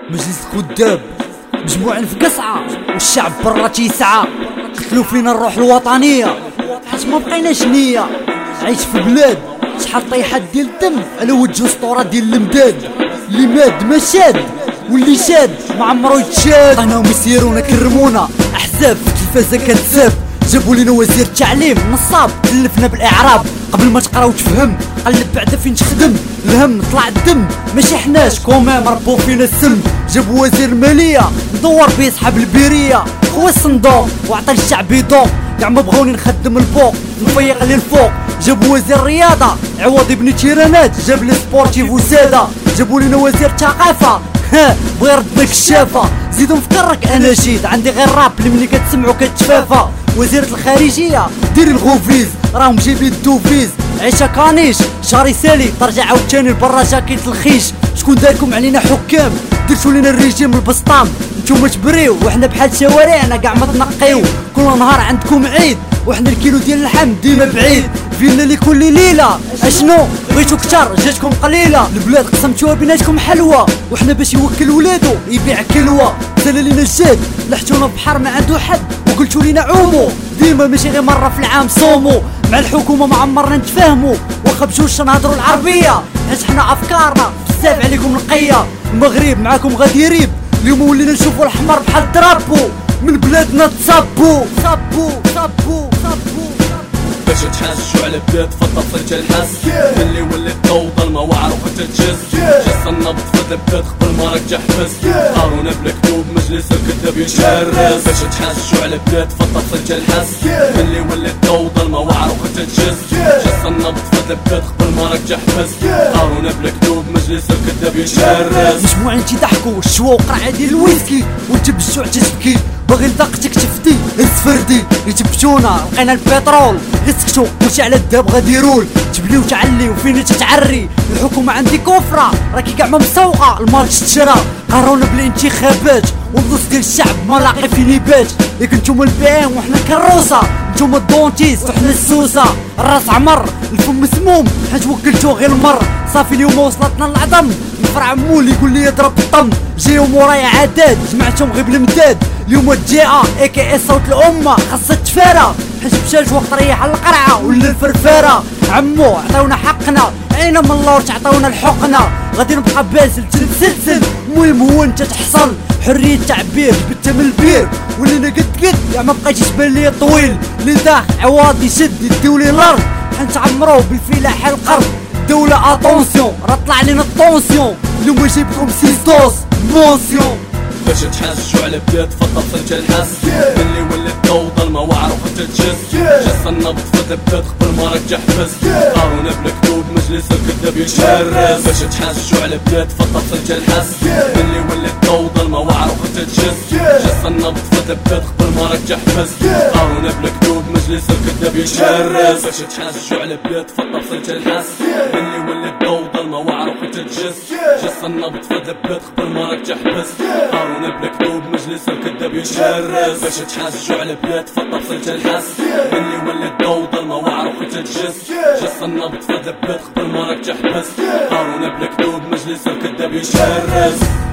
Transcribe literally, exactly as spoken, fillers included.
مجلس الكذاب مجموعين في قصعة والشعب برا تيسعى. قتلوا فينا الروح الوطنية حيت ما بقيناش نية. عايش في بلاد شحال طيحات ديال الدم على وجه اسطورة ديال المداد. اللي ماد ما شاد واللي شاد ما عمرو يتشاد. عطيناهم يسيرونا كرمونا احزاب في التلفازة كتساب. جابوا لينا وزير التعليم نصاب كلفنا بالاعراب. قبل ما تقرا وتفهم قلب بعدا فين تخدم. الهم طلع الدم ماشي حناش كومام ربو فينا السم. جابوا وزير المالية ندور بيه صحاب البيرية هو الصندوق وعطى الشعب يدوق. كاع ما بغوني نخدم الفوق نفيق للفوق. جابوا وزير الرياضة عوض ابن تيرانات جاب لي سبورتيف وسادة. جابوا لينا وزير الثقافة ها بغي يردنا كشافة. زيدو نفكرك اناشيد عندي غير راب اللي ملي كتسمعو كتشفافى. وزيرة الخارجية ديري الغوفيز راهم جايبين الدوفيز. عيشة كانيش شهري سالي ترجع عاوتاني لبرا جاكيت الخيش. شكون داركم علينا حكام درتو لينا الريجيم البسطام. نتوما تبريو وحنا بحال شوارعنا كاع ما تنقيو. كل نهار عندكم عيد وحنا الكيلو ديال اللحم ديما بعيد. فينا لكل ليلة اشنو بغيتو كتر جاتكم قليلة. البلاد قسمتوها بيناتكم حلوة وحنا باش يوكل ولادو يبيع كلوة. سالا لينا الجاد لحتونا بحر ما عندو حد وقلتو لينا عومو ديما ماشي غير مرة في العام صومو. مع الحكومة ما عمرنا نتفاهمو واخا بجوج نهضرو العربية حيت حنا افكارنا بزاف عليكم نقية. المغرب معاكم غادي يريب اليوم ولينا نشوفو الحمر بحال درابو من بلادنا تصابو صابو صابو صابو. باش تحاسوا على بلاد فضة فلت الحس اللي ولات ضو ظلمة وعروقة تتجز. جس النبض في البلاد قبل ما راك تحبس. قارونا بلا كتوب مجلس الكذاب يتشرس. باش تحاسوا على بلاد فضة فلت الحس اللي ولات ضو ظلمة وعروقة تتجز. جس النبض في البلاد قبل ما راك تحبس. قارونا بلا كتوب مجلس الكذاب يتشرس. مجموعين تيضحكوا الشوا وقرعة ديال الويسكي وانت بالجوع تتبكي. باغي لدقتك تفدي السفردي يتبتونا لقينا البترول غيسكتو كلشي على الداب غادي يرول. تبليو تعليو فينا تتعري الحكومة عندي كفرة راكي كاع ما مسوقة المال تشرى. قارونا بالانتخابات والنص ديال الشعب ما لاقي فين يبات. ياك نتوما البيان وحنا كروسة نتوما الدونتيست وحنا السوسة. الراس عمر الفم مسموم حيت وكلتو غير المر. صافي اليوم وصلتنا العظم نفرع مولي يقول لي يضرب الطم. جايو مورايا عداد جمعتهم غير بالمداد. اليوم الجيئة اي كي اس صوت الامة خاصها تفارى حيت مشات وقت ريح القرعة ولا الفرفارة. عمو عطاونا حقنا عينا من اللور تعطاونا الحقنا. غادي نبقى باسل تنسلسل المهم هو انت تحصل حرية التعبير جبتها من البير. ولينا قد قد كاع ما بقيتش تبان ليا طويل. اللي داخل عواض يشد يديولي الارض حيت عمروه بالفلاحة القرض. الدولة اتونسيون راه طلع لينا الطونسيون اليوم جايبكم سيستوس مونسيون. باش تحاسوا على بلاد فضة فلت الحس اللي ولات ضو ظلمة وعروقة تتجز. جس النبض في البلاد قبل ما راك تحبس. قارونا بلا كتوب مجلس الكذاب يتشرس. باش تحاسوا على بلاد فضة فلت الحس اللي ولات ضو ظلمة وعروقة تتجز. جس النبض في البلاد قبل ما راك تحبس. قارونا بلا كتوب مجلس الكذاب يتشرس. باش تحاسوا على بلاد فضة فلت الحس اللي ولات ضو ظلمة وعروقة تتجز. جس النبض في البلاد قبل ما راك تحبس. قارونا بلا كتوب مجلس الكذاب يتشرس. باش تحاسوا على بلاد فضة فلت الحس اللي ولات ضو ظلمة وعروقة تتجز. جس النبض في البلاد قبل ما راك تحبس. قارونا بلا كتوب مجلس الكذاب يتشرس.